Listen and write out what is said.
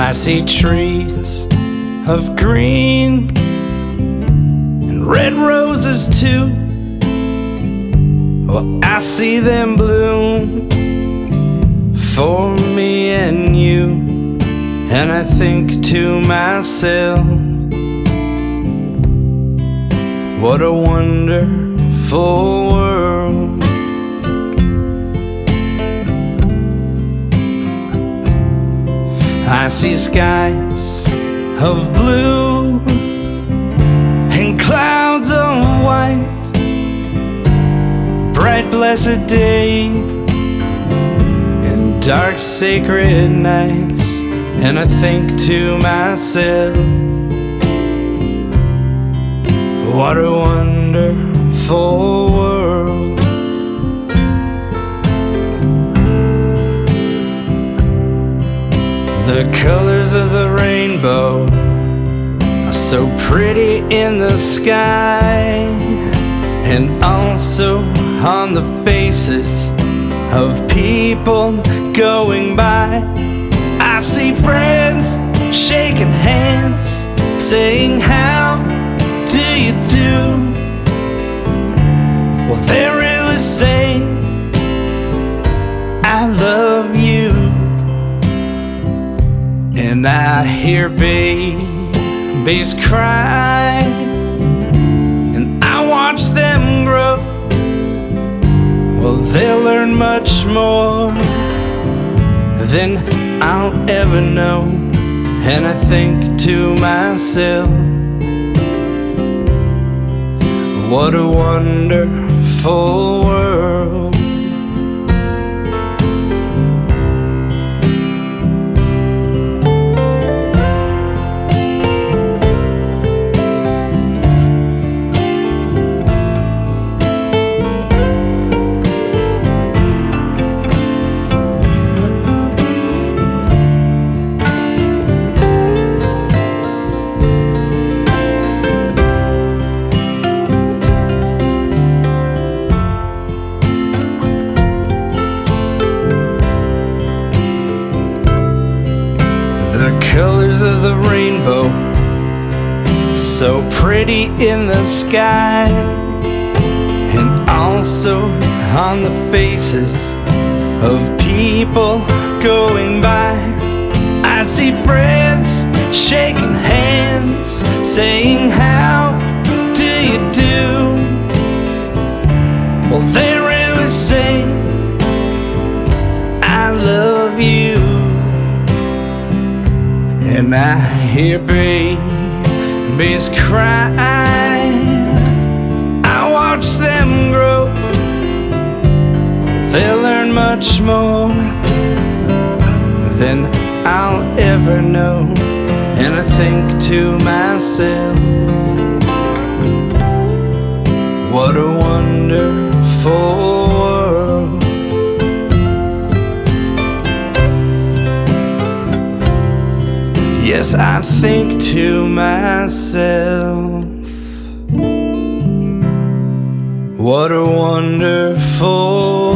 I see trees of green and red roses too. Well, I see them bloom for me and you, and I think to myself, what a wonderful world. I see skies of blue and clouds of white, bright blessed days and dark sacred nights, and I think to myself, what a wonderful world. The colors of the rainbow are so pretty in the sky, and also on the faces of people going by. I see friends shaking hands, saying, how do you do? Well, they're really saying, I love you. And I hear babies cry, and I watch them grow. Well, they'll learn much more than I'll ever know, and I think to myself, what a wonderful world. The colors of the rainbow, so pretty in the sky, and also on the faces of people going by. I see friends shaking hands, saying, how do you do? Well, they really say, I love you. And I hear babies cry, I watch them grow. They'll learn much more than I'll ever know, and I think to myself, what a wonderful world. Yes, I think to myself, what a wonderful